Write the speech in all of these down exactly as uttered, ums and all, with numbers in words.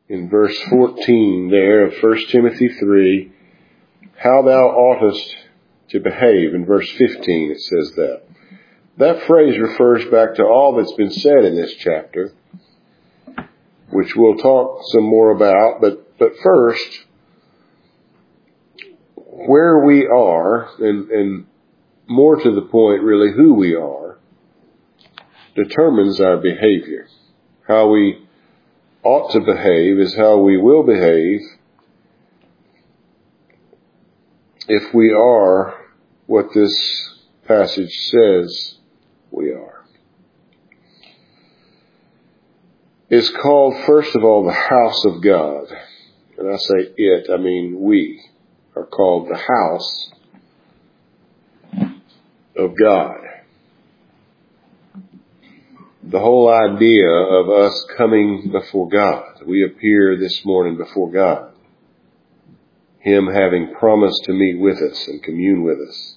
in verse fourteen there of First Timothy three, how thou oughtest to behave. In verse fifteen it says that. That phrase refers back to all that's been said in this chapter, which we'll talk some more about. But, but first, where we are, and, and more to the point, really, who we are, determines our behavior. How we ought to behave is how we will behave if we are what this passage says we are. It's called, first of all, the house of God. And I say it, I mean we are called the house of God. The whole idea of us coming before God. We appear this morning before God. Him having promised to meet with us and commune with us.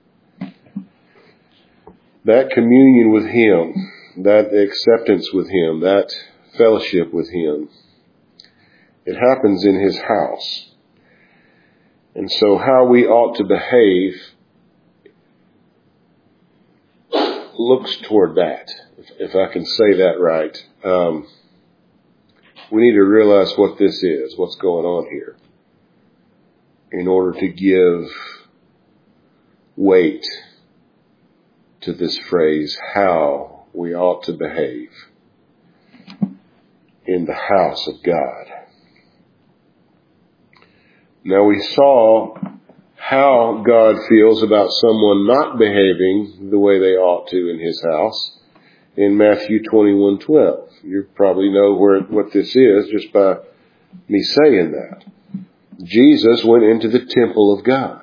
That communion with Him, that acceptance with Him, that fellowship with Him, it happens in His house. And so how we ought to behave looks toward that, if, if I can say that right. Um, we need to realize what this is, what's going on here, in order to give weight to this phrase, how we ought to behave in the house of God. Now we saw how God feels about someone not behaving the way they ought to in His house in Matthew twenty-one twelve. You probably know where what this is just by me saying that. Jesus went into the temple of God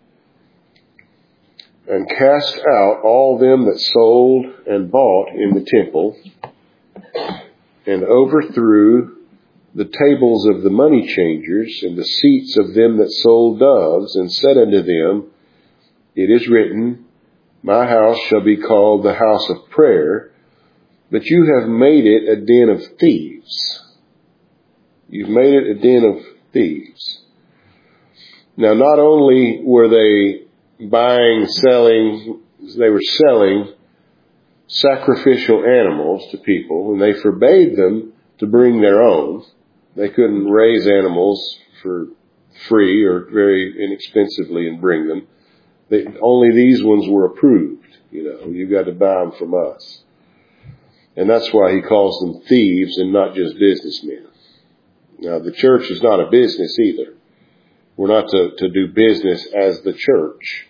and cast out all them that sold and bought in the temple, and overthrew the tables of the money changers and the seats of them that sold doves, and said unto them, it is written, my house shall be called the house of prayer, but you have made it a den of thieves. You've made it a den of thieves. Now, not only were they buying, selling, they were selling sacrificial animals to people, and they forbade them to bring their own. They couldn't raise animals for free or very inexpensively and bring them. They, only these ones were approved. You know, you got to buy them from us. And that's why He calls them thieves and not just businessmen. Now, the church is not a business either. We're not to, to do business as the church.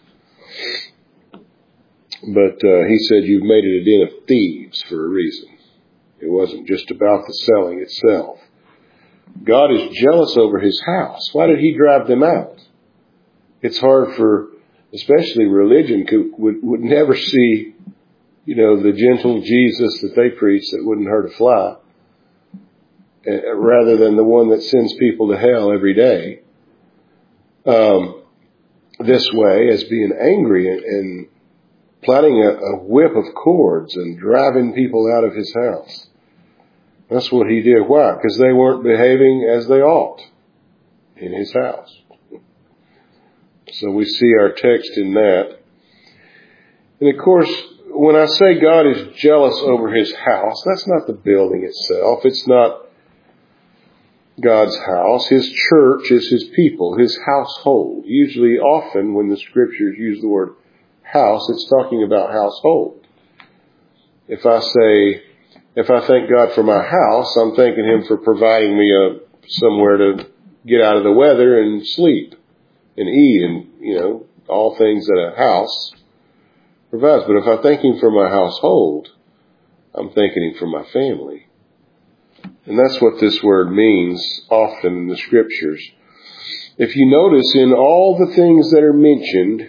But uh, He said you've made it a den of thieves for a reason. It wasn't just about the selling itself. God is jealous over His house. Why did He drive them out? It's hard for, especially religion, could, would, would never see, you know, the gentle Jesus that they preach that wouldn't hurt a fly, uh, rather than the one that sends people to hell every day. Um, this way, as being angry and, and plaiting a, a whip of cords and driving people out of His house. That's what He did. Why? Because they weren't behaving as they ought in His house. So we see our text in that. And of course, when I say God is jealous over His house, that's not the building itself. It's not God's house. His church is His people, His household. Usually, often, when the scriptures use the word house, it's talking about household. If I say, if I thank God for my house, I'm thanking Him for providing me a somewhere to get out of the weather and sleep and eat and, you know, all things that a house provides. But if I thank Him for my household, I'm thanking Him for my family. And that's what this word means often in the scriptures. If you notice, in all the things that are mentioned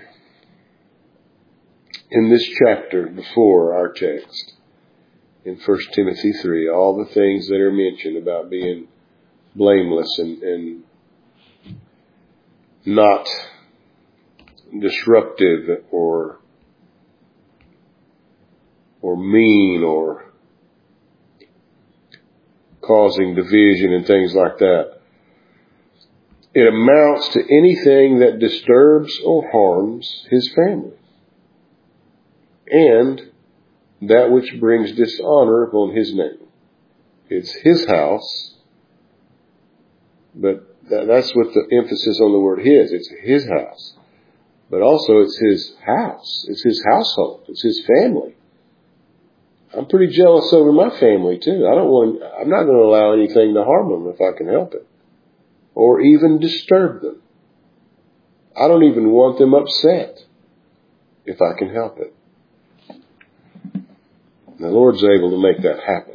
in this chapter before our text, in First Timothy three, all the things that are mentioned about being blameless and, and not disruptive or or mean or causing division and things like that. It amounts to anything that disturbs or harms his family, and that which brings dishonor upon his name. It's his house, but that's with the emphasis on the word his. It's his house. But also it's his house. It's his household. It's his family. I'm pretty jealous over my family too. I don't want, I'm not going to allow anything to harm them if I can help it, or even disturb them. I don't even want them upset if I can help it. The Lord's able to make that happen.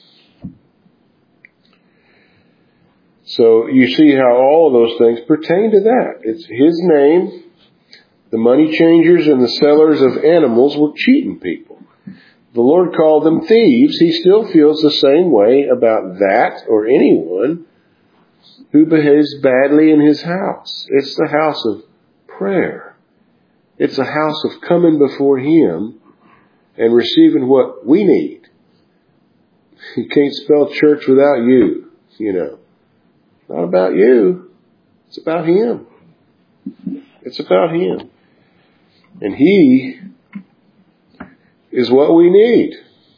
So you see how all of those things pertain to that. It's his name. The money changers and the sellers of animals were cheating people. The Lord called them thieves. He still feels the same way about that or anyone who behaves badly in his house. It's the house of prayer. It's a house of coming before him and receiving what we need. You can't spell church without you, you know. Not about you. It's about him. It's about him. And he is what we need.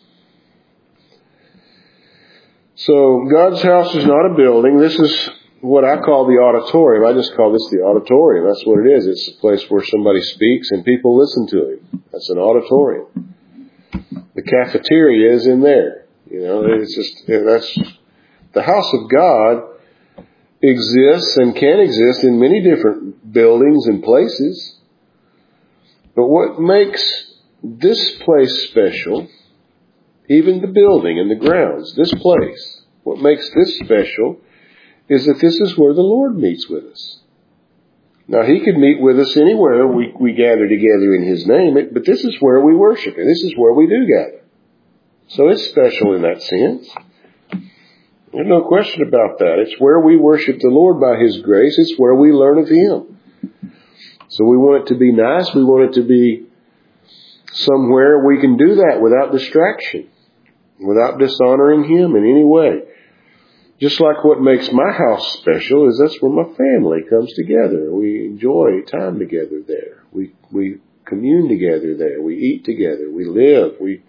So God's house is not a building. This is what I call the auditorium. I just call this the auditorium. That's what it is. It's a place where somebody speaks and people listen to him. That's an auditorium. The cafeteria is in there. You know, it's just, that's, the house of God exists and can exist in many different buildings and places. But what makes this place special, even the building and the grounds, this place, what makes this special is that this is where the Lord meets with us. Now, he could meet with us anywhere we, we gather together in his name, but this is where we worship, and this is where we do gather. So it's special in that sense. There's no question about that. It's where we worship the Lord by his grace. It's where we learn of him. So we want it to be nice. We want it to be somewhere we can do that without distraction, without dishonoring him in any way. Just like what makes my house special is that's where my family comes together. We enjoy time together there. We we commune together there. We eat together. We live. We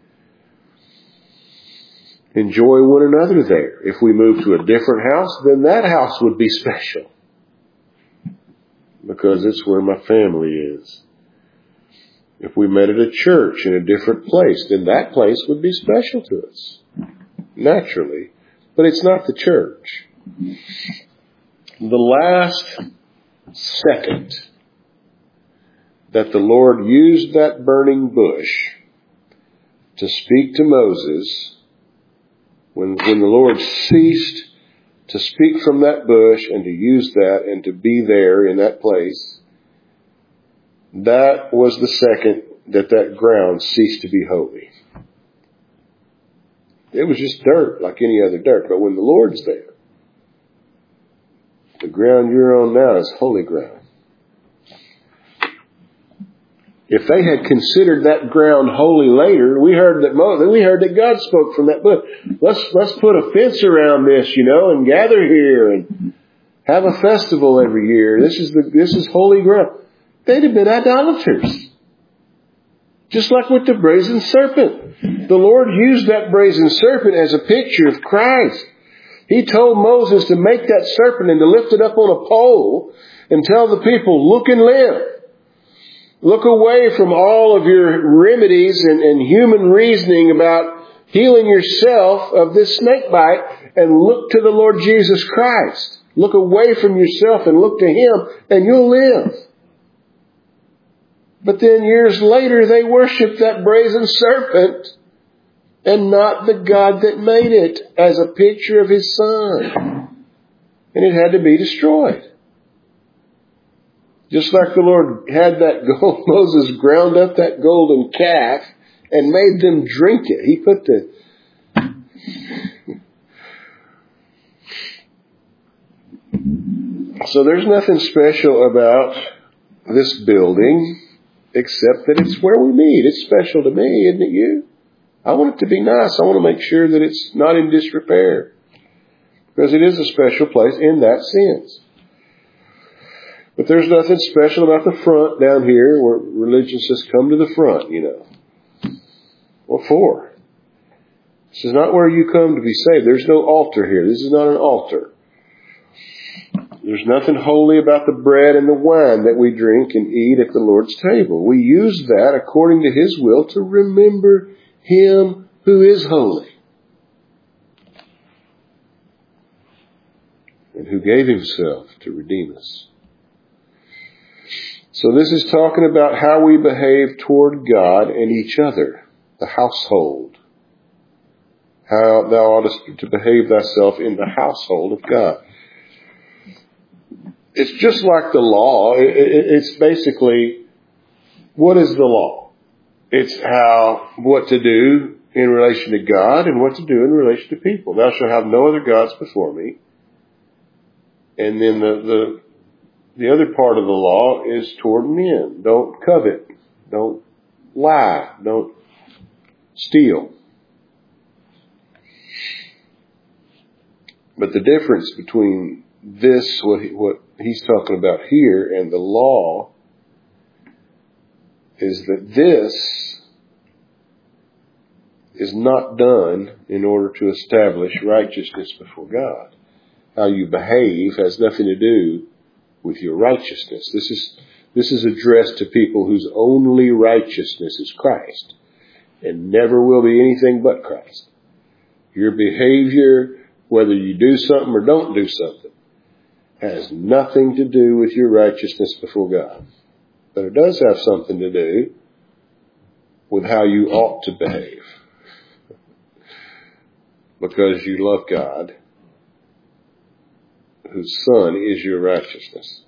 enjoy one another there. If we move to a different house, then that house would be special, because it's where my family is. If we met at a church in a different place, then that place would be special to us, naturally. But it's not the church. The last second that the Lord used that burning bush to speak to Moses, when, when the Lord ceased to speak from that bush and to use that and to be there in that place, that was the second that that ground ceased to be holy. It was just dirt like any other dirt. But when the Lord's there, the ground you're on now is holy ground. If they had considered that ground holy later, we heard that Moses, we heard that God spoke from that book. Let's let's put a fence around this, you know, and gather here and have a festival every year. This is the this is holy ground. They'd have been idolaters. Just like with the brazen serpent. The Lord used that brazen serpent as a picture of Christ. He told Moses to make that serpent and to lift it up on a pole and tell the people, look and live. Look away from all of your remedies and, and human reasoning about healing yourself of this snake bite and look to the Lord Jesus Christ. Look away from yourself and look to him and you'll live. But then years later, they worshiped that brazen serpent and not the God that made it as a picture of his Son. And it had to be destroyed. Just like the Lord had that gold, Moses ground up that golden calf and made them drink it. He put the... So there's nothing special about this building, except that it's where we meet. It's special to me, isn't it you? I want it to be nice. I want to make sure that it's not in disrepair. Because it is a special place in that sense. But there's nothing special about the front down here where religion says come to the front, you know. What for? This is not where you come to be saved. There's no altar here. This is not an altar. There's nothing holy about the bread and the wine that we drink and eat at the Lord's table. We use that according to His will to remember Him who is holy and who gave Himself to redeem us. So this is talking about how we behave toward God and each other, the household. How thou oughtest to behave thyself in the household of God. It's just like the law. It's basically, what is the law? It's how, what to do in relation to God and what to do in relation to people. Thou shalt have no other gods before me. And then the, the, the other part of the law is toward men. Don't covet. Don't lie. Don't steal. But the difference between this, what, he, what he's talking about here, and the law, is that this is not done in order to establish righteousness before God. How you behave has nothing to do with your righteousness. This is, this is addressed to people whose only righteousness is Christ, and never will be anything but Christ. Your behavior, whether you do something or don't do something, has nothing to do with your righteousness before God. But it does have something to do with how you ought to behave. Because you love God, whose Son is your righteousness.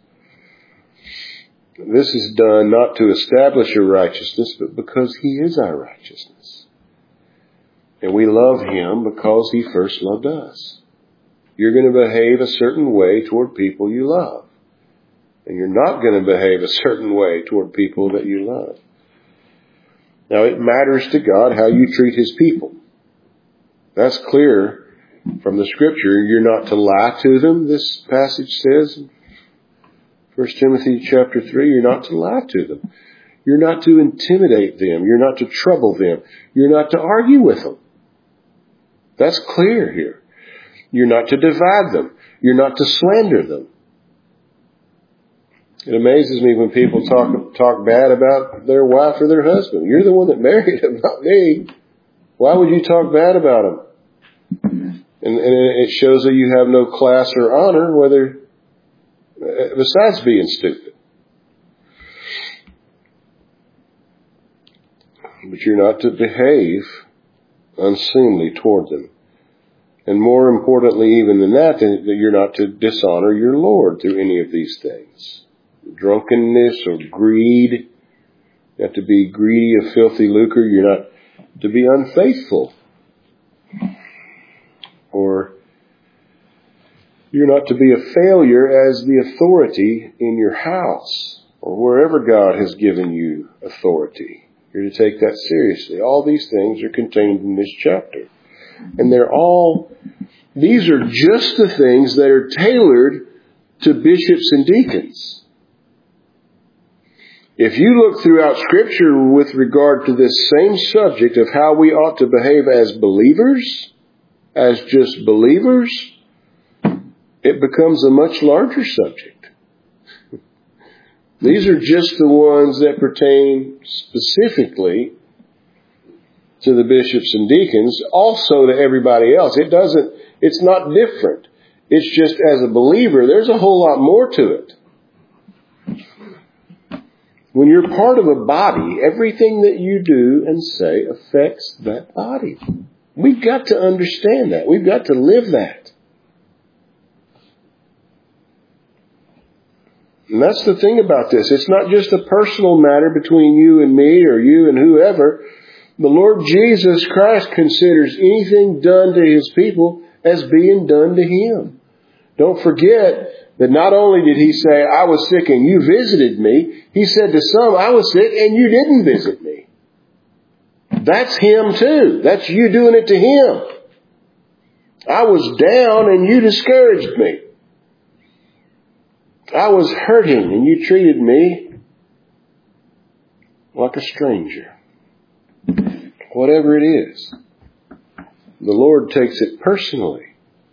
This is done not to establish your righteousness, but because He is our righteousness. And we love Him because He first loved us. You're going to behave a certain way toward people you love. And you're not going to behave a certain way toward people that you love. Now, it matters to God how you treat His people. That's clear from the Scripture. You're not to lie to them, this passage says in First Timothy chapter three. You're not to lie to them. You're not to intimidate them. You're not to trouble them. You're not to argue with them. That's clear here. You're not to divide them. You're not to slander them. It amazes me when people talk talk bad about their wife or their husband. You're the one that married them, not me. Why would you talk bad about them? And, and it shows that you have no class or honor, whether besides being stupid. But you're not to behave unseemly toward them. And more importantly even than that, that you're not to dishonor your Lord through any of these things. Drunkenness or greed. You have to be greedy of filthy lucre. You're not to be unfaithful. Or you're not to be a failure as the authority in your house or wherever God has given you authority. You're to take that seriously. All these things are contained in this chapter. And they're all, these are just the things that are tailored to bishops and deacons. If you look throughout Scripture with regard to this same subject of how we ought to behave as believers, as just believers, it becomes a much larger subject. These are just the ones that pertain specifically to the bishops and deacons, also to everybody else. It doesn't, it's not different. It's just as a believer, there's a whole lot more to it. When you're part of a body, everything that you do and say affects that body. We've got to understand that. We've got to live that. And that's the thing about this. It's not just a personal matter between you and me or you and whoever. The Lord Jesus Christ considers anything done to His people as being done to Him. Don't forget that not only did He say, I was sick and you visited me, He said to some, I was sick and you didn't visit me. That's Him too. That's you doing it to Him. I was down and you discouraged me. I was hurting and you treated me like a stranger. Whatever it is, the Lord takes it personally.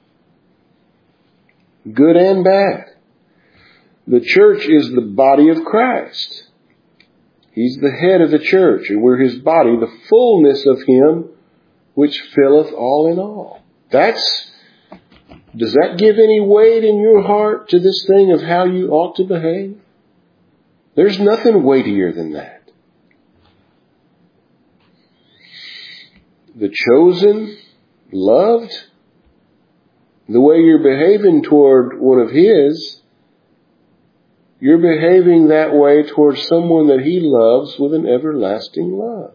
Good and bad. The church is the body of Christ. He's the head of the church, and we're his body, the fullness of him which filleth all in all. That's, does that give any weight in your heart to this thing of how you ought to behave? There's nothing weightier than that. The chosen, loved, the way you're behaving toward one of his, you're behaving that way towards someone that he loves with an everlasting love.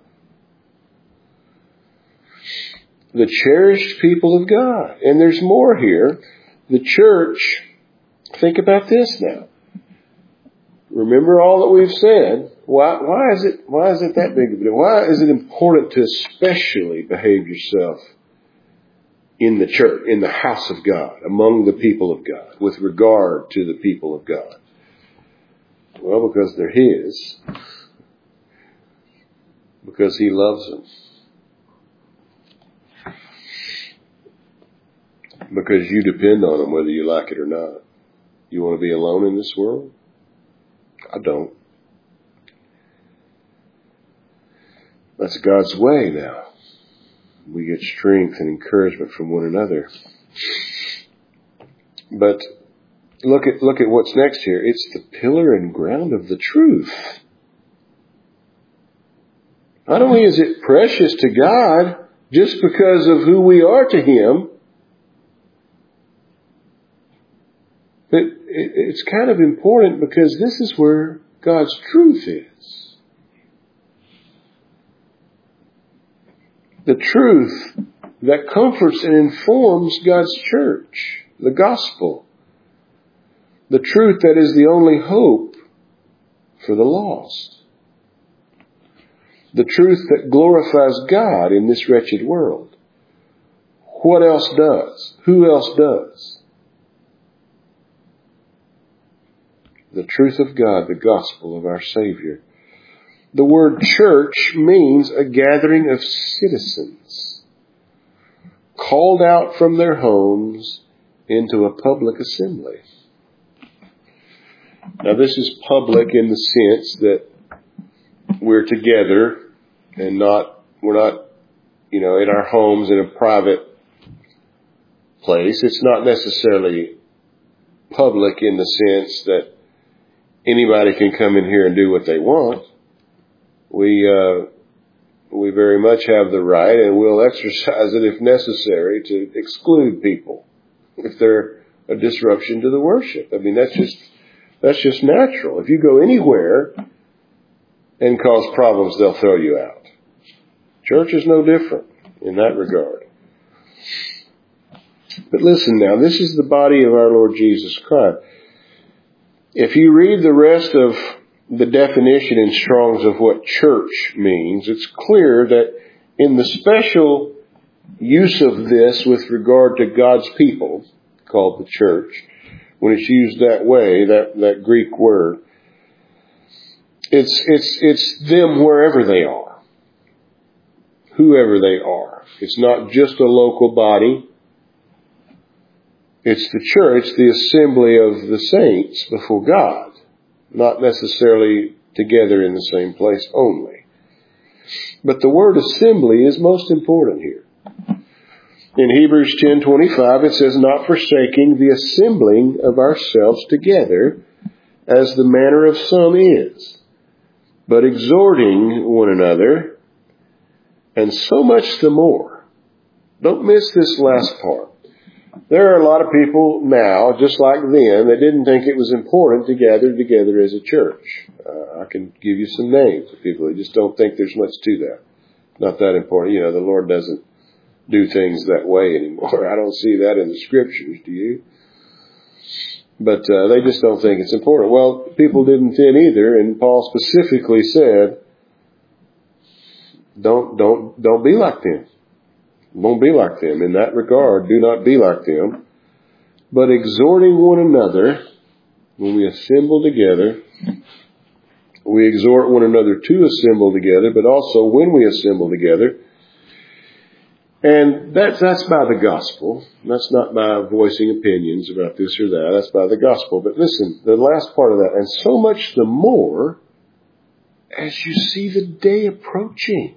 The cherished people of God. And there's more here. The church, think about this now. Remember all that we've said. Why, why is it, why is it that big of a deal? Why is it important to especially behave yourself in the church, in the house of God, among the people of God, with regard to the people of God? Well, because they're his. Because he loves them. Because you depend on them whether you like it or not. You want to be alone in this world? I don't. That's God's way now. We get strength and encouragement from one another. But look at look at what's next here. It's the pillar and ground of the truth. Not only is it precious to God just because of who we are to him, but it's kind of important because this is where God's truth is. The truth that comforts and informs God's church. The gospel. The truth that is the only hope for the lost. The truth that glorifies God in this wretched world. What else does? Who else does? The truth of God, the gospel of our Savior. The word church means a gathering of citizens called out from their homes into a public assembly. Now this is public in the sense that we're together and not, we're not, you know, in our homes in a private place. It's not necessarily public in the sense that anybody can come in here and do what they want. We, uh, we very much have the right, and we'll exercise it if necessary, to exclude people if they're a disruption to the worship. I mean, that's just, that's just natural. If you go anywhere and cause problems, they'll throw you out. Church is no different in that regard. But listen now, this is the body of our Lord Jesus Christ. If you read the rest of the definition in Strong's of what church means, it's clear that in the special use of this with regard to God's people, called the church, when it's used that way, that, that Greek word, it's, it's, it's them wherever they are. Whoever they are. It's not just a local body. It's the church, the assembly of the saints before God. Not necessarily together in the same place only. But the word assembly is most important here. In Hebrews ten twenty-five it says, not forsaking the assembling of ourselves together, as the manner of some is, but exhorting one another, and so much the more. Don't miss this last part. There are a lot of people now, just like then, that didn't think it was important to gather together as a church. Uh, I can give you some names of people who just don't think there's much to that. Not that important. You know, the Lord doesn't do things that way anymore. I don't see that in the scriptures, do you? But uh, they just don't think it's important. Well, people didn't then either, and Paul specifically said, don't, don't, don't be like them. Won't be like them. In that regard, do not be like them. But exhorting one another, when we assemble together, we exhort one another to assemble together, but also when we assemble together. And that's, that's by the gospel. That's not by voicing opinions about this or that. That's by the gospel. But listen, the last part of that, and so much the more as you see the day approaching.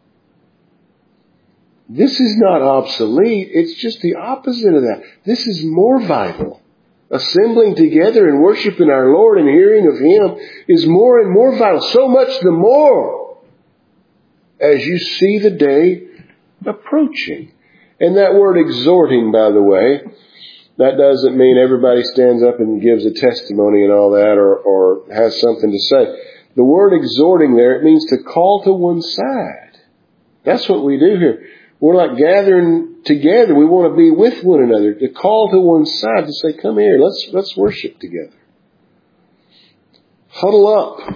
This is not obsolete. It's just the opposite of that. This is more vital. Assembling together and worshiping our Lord and hearing of Him is more and more vital. So much the more as you see the day approaching. And that word exhorting, by the way, that doesn't mean everybody stands up and gives a testimony and all that, or, or has something to say. The word exhorting there, it means to call to one side. That's what we do here. We're like gathering together. We want to be with one another, to call to one side, to say, come here, let's, let's worship together. Huddle up.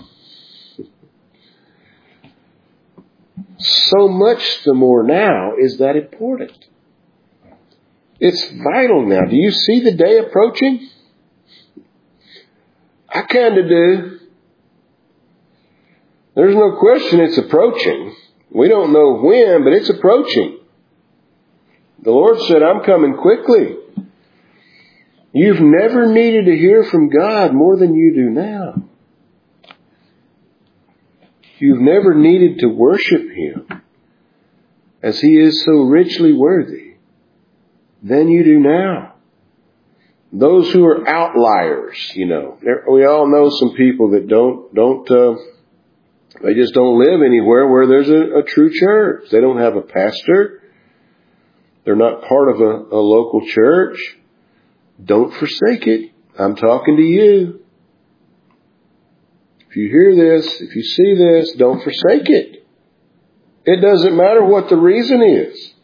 So much the more now is that important. It's vital now. Do you see the day approaching? I kind of do. There's no question it's approaching. We don't know when, but it's approaching. The Lord said, I'm coming quickly. You've never needed to hear from God more than you do now. You've never needed to worship Him as He is so richly worthy than you do now. Those who are outliers, you know, we all know some people that don't, don't, uh, they just don't live anywhere where there's a, a true church. They don't have a pastor. They're not part of a, a local church. Don't forsake it. I'm talking to you. If you hear this, if you see this, don't forsake it. It doesn't matter what the reason is.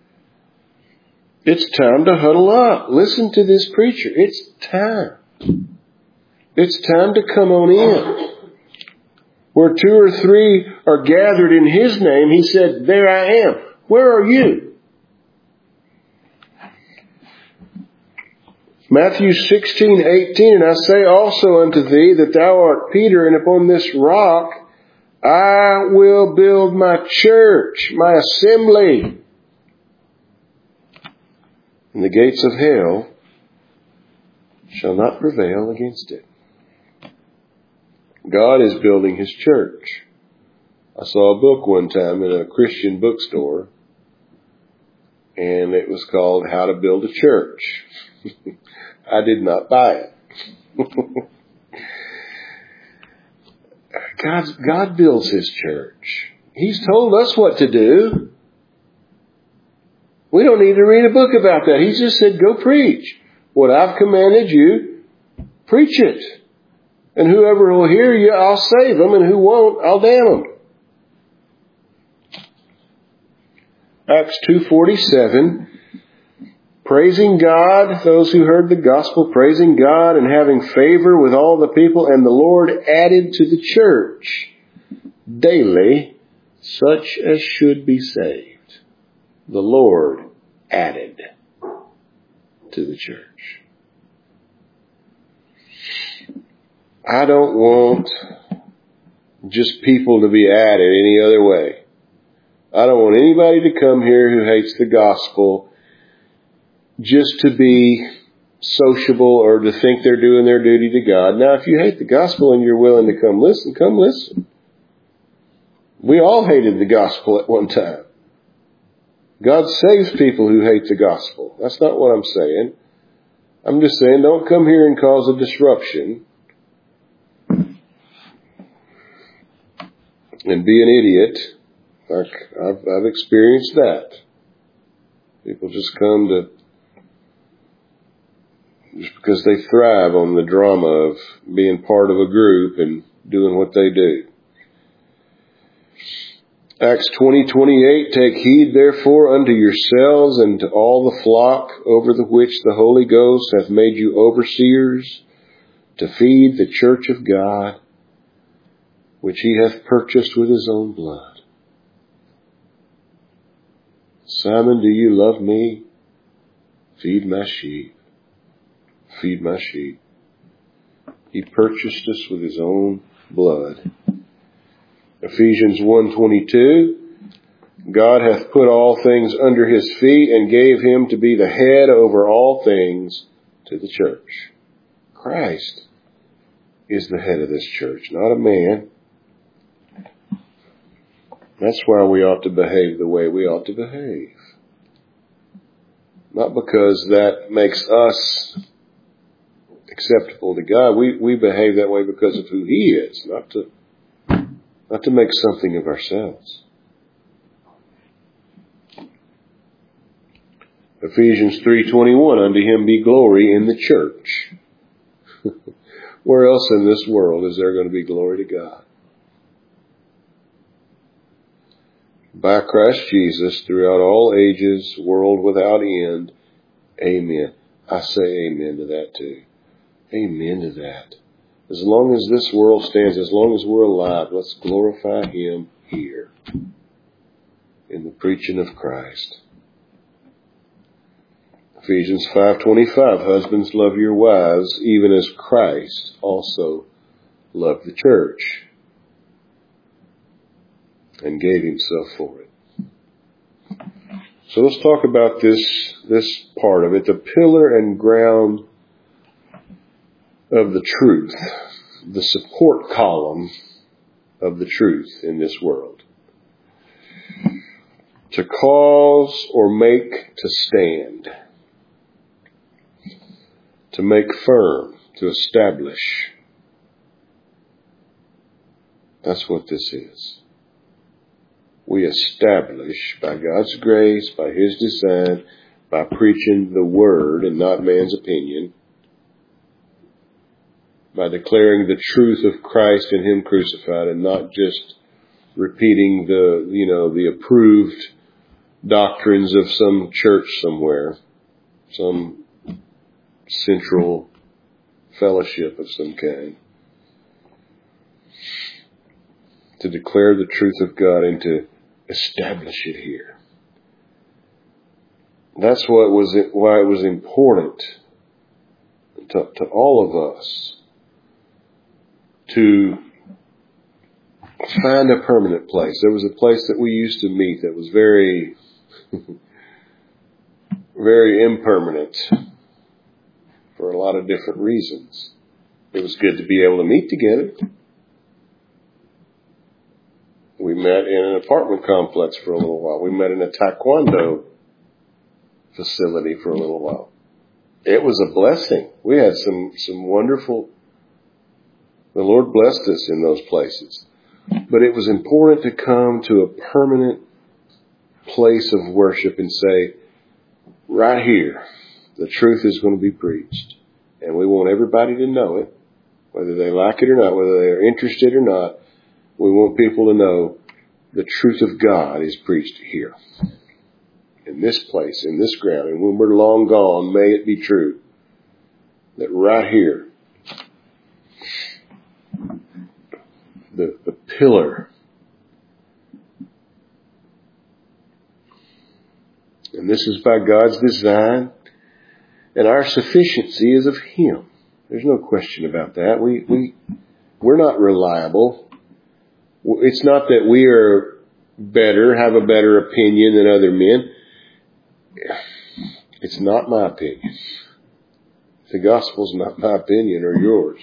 It's time to huddle up. Listen to this preacher. It's time. It's time to come on in. Where two or three are gathered in His name, He said, there I am. Where are you? Matthew sixteen eighteen, and I say also unto thee that thou art Peter, and upon this rock I will build my church, my assembly. And the gates of hell shall not prevail against it. God is building His church. I saw a book one time in a Christian bookstore, and it was called How to Build a Church. I did not buy it. God, God builds His church. He's told us what to do. We don't need to read a book about that. He just said, go preach. What I've commanded you, preach it. And whoever will hear you, I'll save them. And who won't, I'll damn them. Acts two forty-seven. Praising God, those who heard the gospel, praising God and having favor with all the people. And the Lord added to the church daily such as should be saved. The Lord added to the church. I don't want just people to be added any other way. I don't want anybody to come here who hates the gospel just to be sociable or to think they're doing their duty to God. Now, if you hate the gospel and you're willing to come listen, come listen. We all hated the gospel at one time. God saves people who hate the gospel. That's not what I'm saying. I'm just saying don't come here and cause a disruption and be an idiot. Like I've, I've experienced that. People just come to just because they thrive on the drama of being part of a group and doing what they do. Acts twenty twenty-eight, take heed therefore unto yourselves and to all the flock over the which the Holy Ghost hath made you overseers, to feed the church of God, which He hath purchased with His own blood. Simon, do you love me? Feed my sheep. Feed my sheep. He purchased us with his own blood. Ephesians one twenty-two, God hath put all things under his feet and gave him to be the head over all things to the church. Christ is the head of this church, not a man. That's why we ought to behave the way we ought to behave. Not because that makes us acceptable to God. We, we behave that way because of who he is, not to, not to make something of ourselves. Ephesians three twenty-one, unto him be glory in the church. Where else in this world is there going to be glory to God? By Christ Jesus, throughout all ages, world without end. Amen. I say amen to that too. Amen to that. As long as this world stands, as long as we're alive, let's glorify him here in the preaching of Christ. Ephesians five twenty-five, husbands, love your wives, even as Christ also loved the church and gave himself for it. So let's talk about this, this part of it, the pillar and ground of the truth, the support column of the truth in this world. To cause or make to stand. To make firm, to establish. That's what this is. We establish by God's grace, by his design, by preaching the word and not man's opinion, by declaring the truth of Christ and him crucified and not just repeating the, you know, the approved doctrines of some church somewhere, some central fellowship of some kind. To declare the truth of God and to establish it here. That's what was it, why it was important to, to all of us to find a permanent place. There was a place that we used to meet that was very, very impermanent for a lot of different reasons. It was good to be able to meet together. We met in an apartment complex for a little while. We met in a taekwondo facility for a little while. It was a blessing. We had some, some wonderful, the Lord blessed us in those places. But it was important to come to a permanent place of worship and say, right here, the truth is going to be preached. And we want everybody to know it, whether they like it or not, whether they are interested or not. We want people to know the truth of God is preached here, in this place, in this ground. And when we're long gone, may it be true that right here, the, the pillar, and this is by God's design, and our sufficiency is of him. There's no question about that. We, we, we're not reliable. It's not that we are better, have a better opinion than other men. It's not my opinion. The gospel's not my opinion or yours.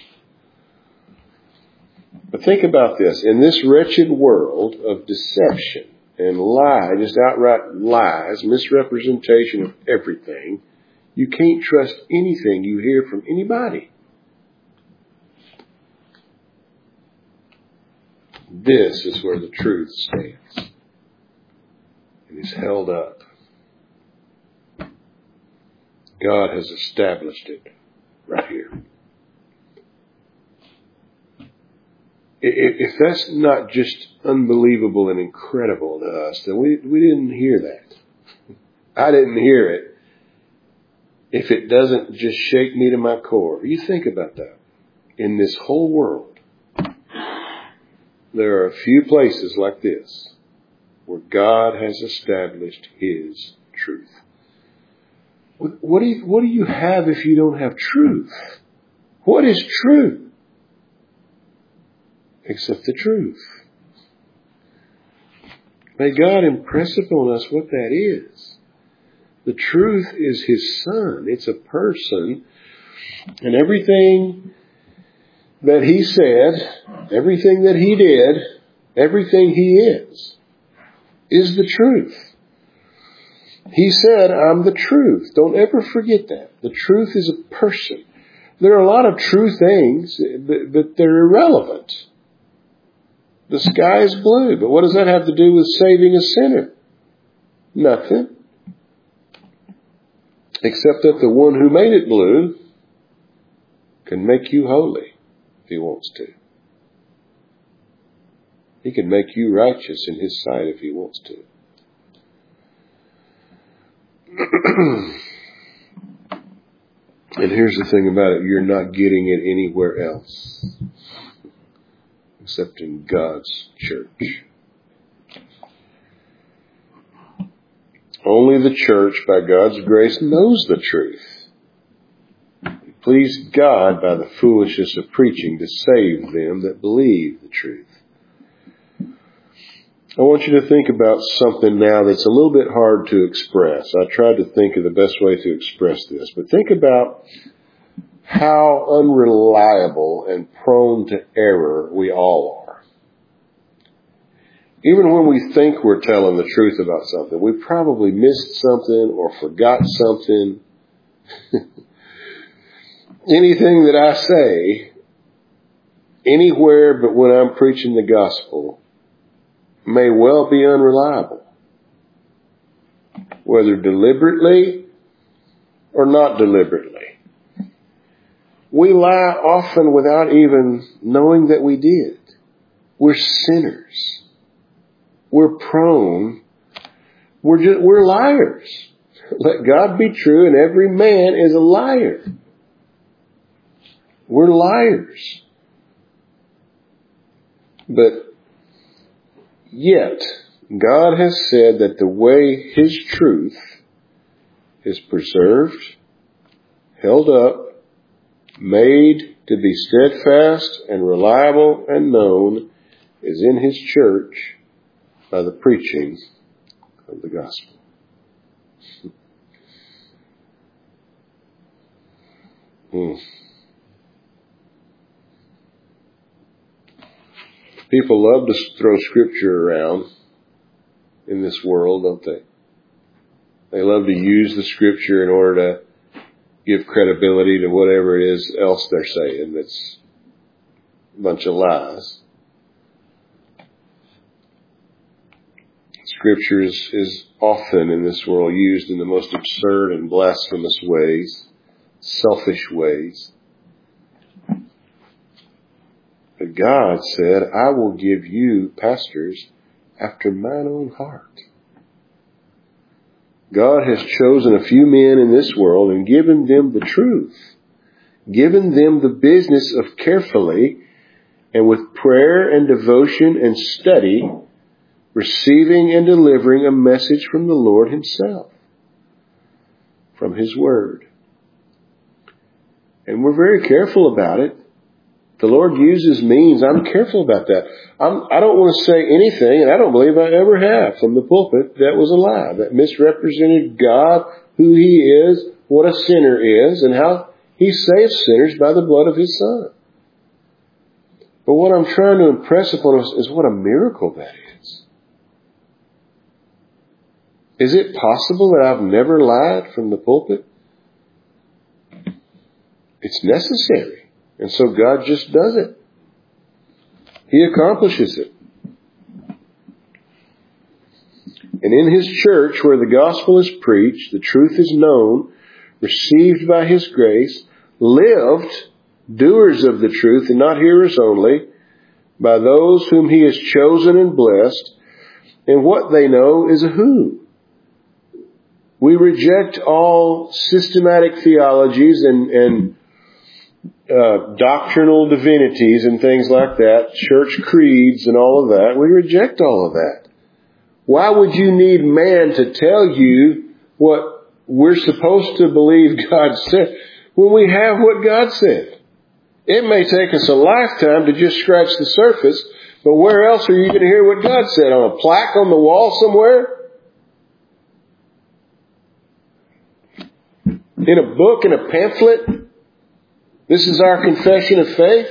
But think about this. In this wretched world of deception and lie, just outright lies, misrepresentation of everything, you can't trust anything you hear from anybody. This is where the truth stands and is held up. God has established it right here. If that's not just unbelievable and incredible to us, then we, we didn't hear that. I didn't hear it. If it doesn't just shake me to my core. You think about that. In this whole world, there are a few places like this where God has established His truth. What do you, what do you have if you don't have truth? What is truth? Except the truth. May God impress upon us what that is. The truth is His Son. It's a person. And everything that He said, everything that He did, everything He is, is the truth. He said, I'm the truth. Don't ever forget that. The truth is a person. There are a lot of true things, but they're irrelevant. The sky is blue, but what does that have to do with saving a sinner? Nothing. Except that the one who made it blue can make you holy if He wants to. He can make you righteous in His sight if He wants to. And here's the thing about it. You're not getting it anywhere else except in God's church. Only the church, by God's grace, knows the truth. It pleased God by the foolishness of preaching to save them that believe the truth. I want you to think about something now that's a little bit hard to express. I tried to think of the best way to express this, but think about how unreliable and prone to error we all are. Even when we think we're telling the truth about something, we probably missed something or forgot something. Anything that I say, anywhere but when I'm preaching the gospel, may well be unreliable, whether deliberately or not deliberately. We lie often without even knowing that we did. We're sinners. We're prone. We're just, we're liars. Let God be true and every man is a liar. We're liars. But yet, God has said that the way His truth is preserved, held up, made to be steadfast and reliable and known is in His church by the preaching of the gospel. Hmm. People love to throw scripture around in this world, don't they? They love to use the scripture in order to give credibility to whatever it is else they're saying that's a bunch of lies. Scripture is, is often in this world used in the most absurd and blasphemous ways, selfish ways. But God said, I will give you pastors after mine own heart. God has chosen a few men in this world and given them the truth, given them the business of carefully and with prayer and devotion and study, receiving and delivering a message from the Lord Himself, from His Word. And we're very careful about it. The Lord uses means. I'm careful about that. I'm, I don't want to say anything, and I don't believe I ever have from the pulpit, that was a lie, that misrepresented God, who He is, what a sinner is, and how He saves sinners by the blood of His Son. But what I'm trying to impress upon us is what a miracle that is. Is it possible that I've never lied from the pulpit? It's necessary. And so God just does it. He accomplishes it. And in His church, where the gospel is preached, the truth is known, received by His grace, lived, doers of the truth and not hearers only, by those whom He has chosen and blessed, and what they know is a who. We reject all systematic theologies and, and Uh, doctrinal divinities and things like that, church creeds and all of that. We reject all of that. Why would you need man to tell you what we're supposed to believe God said when we have what God said? It may take us a lifetime to just scratch the surface, but where else are you going to hear what God said? On a plaque on the wall somewhere? In a book, in a pamphlet? This is our confession of faith?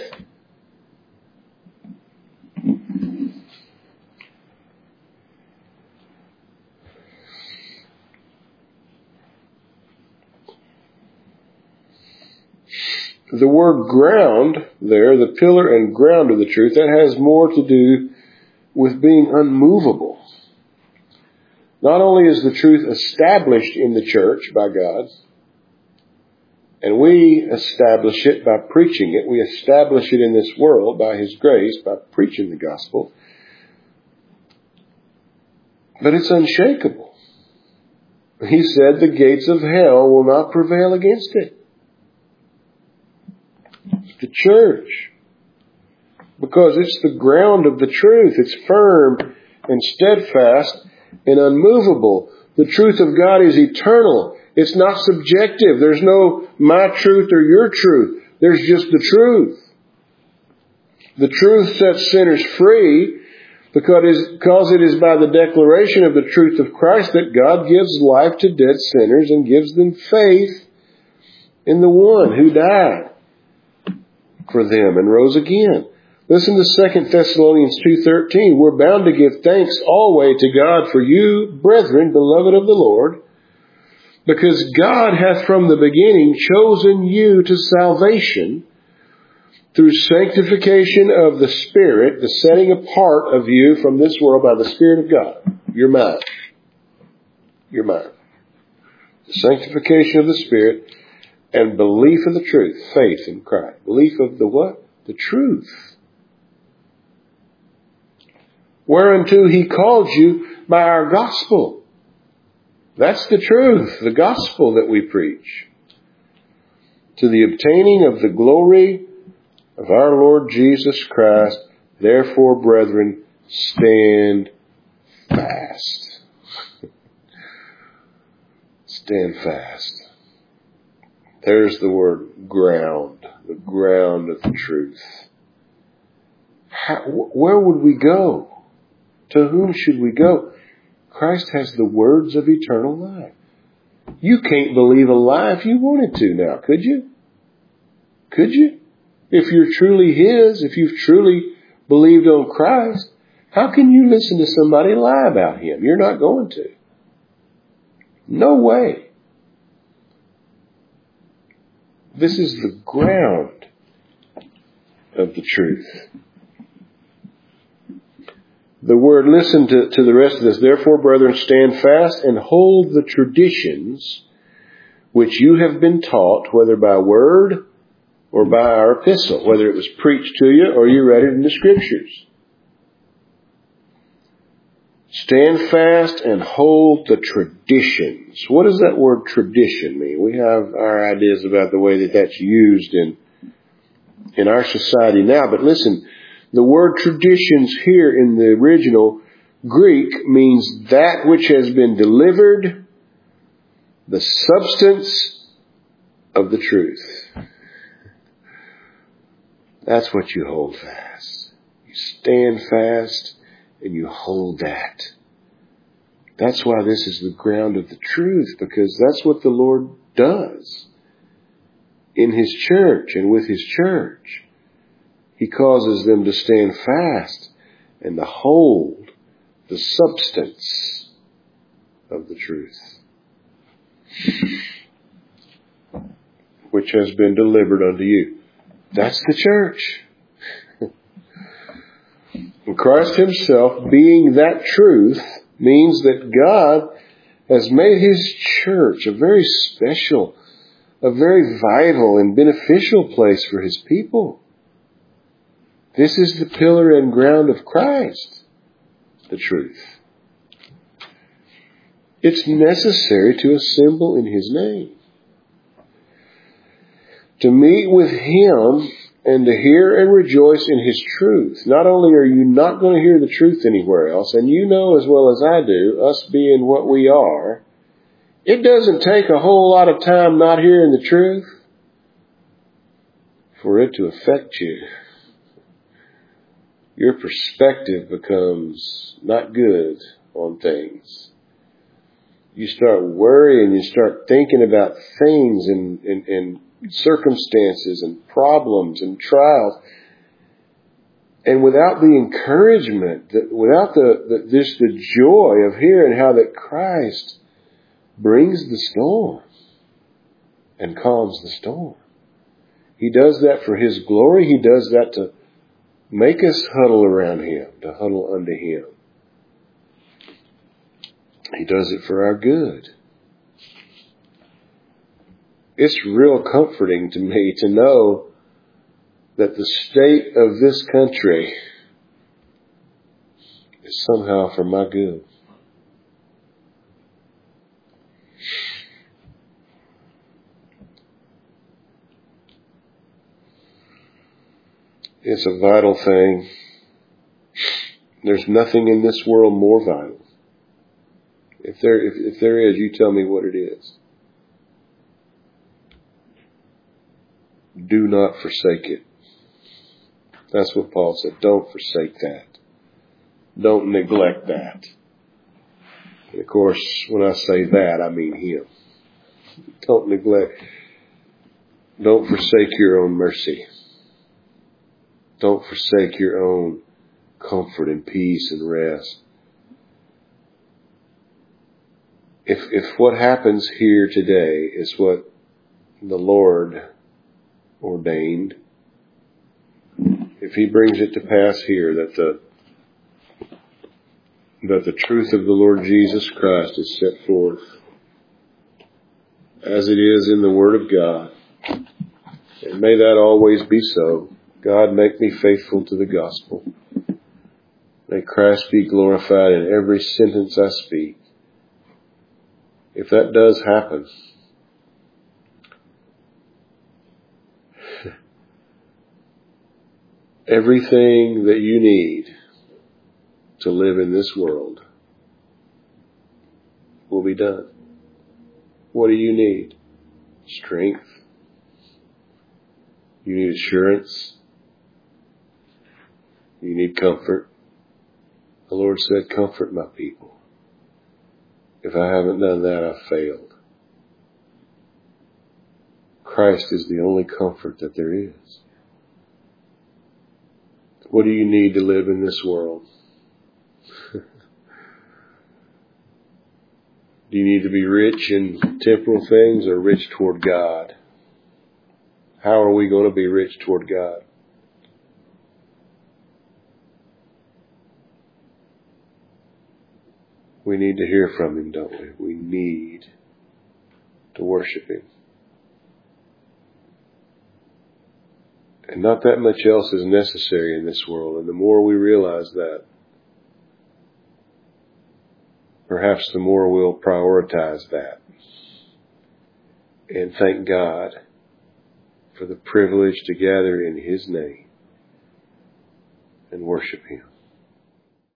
The word ground there, the pillar and ground of the truth, that has more to do with being unmovable. Not only is the truth established in the church by God, and we establish it by preaching it, we establish it in this world by His grace, by preaching the gospel, but it's unshakable. He said the gates of hell will not prevail against it. The church, because it's the ground of the truth. It's firm and steadfast and unmovable. The truth of God is eternal. It's not subjective. There's no my truth or your truth. There's just the truth. The truth sets sinners free because it is by the declaration of the truth of Christ that God gives life to dead sinners and gives them faith in the one who died for them and rose again. Listen to Second Thessalonians two thirteen. We're bound to give thanks always to God for you, brethren, beloved of the Lord, because God hath from the beginning chosen you to salvation through sanctification of the Spirit, the setting apart of you from this world by the Spirit of God. Your mind. Your mind. The sanctification of the Spirit and belief of the truth, faith in Christ. Belief of the what? The truth. Whereunto He called you by our gospel. That's the truth, the gospel that we preach. To the obtaining of the glory of our Lord Jesus Christ. Therefore, brethren, stand fast. Stand fast. There's the word ground, the ground of the truth. How, where would we go? To whom should we go? Christ has the words of eternal life. You can't believe a lie if you wanted to now, could you? Could you? If you're truly His, if you've truly believed on Christ, how can you listen to somebody lie about Him? You're not going to. No way. This is the ground of the truth. The word, listen to, to the rest of this. Therefore, brethren, stand fast and hold the traditions which you have been taught, whether by word or by our epistle, whether it was preached to you or you read it in the Scriptures. Stand fast and hold the traditions. What does that word tradition mean? We have our ideas about the way that that's used in, in our society now. But listen, the word traditions here in the original Greek means that which has been delivered, the substance of the truth. That's what you hold fast. You stand fast and you hold that. That's why this is the ground of the truth, because that's what the Lord does in His church and with His church. He causes them to stand fast and to hold the substance of the truth, which has been delivered unto you. That's the church. And Christ Himself, being that truth, means that God has made His church a very special, a very vital and beneficial place for His people. This is the pillar and ground of Christ, the truth. It's necessary to assemble in His name. To meet with Him and to hear and rejoice in His truth. Not only are you not going to hear the truth anywhere else, and you know as well as I do, us being what we are, it doesn't take a whole lot of time not hearing the truth for it to affect you. Your perspective becomes not good on things. You start worrying, you start thinking about things and, and, and circumstances and problems and trials. And without the encouragement, without the, the just the joy of hearing how that Christ brings the storm and calms the storm. He does that for His glory. He does that to make us huddle around Him, to huddle unto Him. He does it for our good. It's real comforting to me to know that the state of this country is somehow for my good. It's a vital thing. There's nothing in this world more vital. If there, if, if there is, you tell me what it is. Do not forsake it. That's what Paul said. Don't forsake that. Don't neglect that. And of course, when I say that, I mean Him. Don't neglect. Don't forsake your own mercy. Don't forsake your own comfort and peace and rest. If if what happens here today is what the Lord ordained, if He brings it to pass here that the that the truth of the Lord Jesus Christ is set forth as it is in the Word of God, and may that always be so. God, make me faithful to the gospel. May Christ be glorified in every sentence I speak. If that does happen, everything that you need to live in this world will be done. What do you need? Strength. You need assurance. You need comfort. The Lord said, comfort my people. If I haven't done that, I've failed. Christ is the only comfort that there is. What do you need to live in this world? Do you need to be rich in temporal things or rich toward God? How are we going to be rich toward God? We need to hear from Him, don't we? We need to worship Him. And not that much else is necessary in this world. And the more we realize that, perhaps the more we'll prioritize that. And thank God for the privilege to gather in His name and worship Him.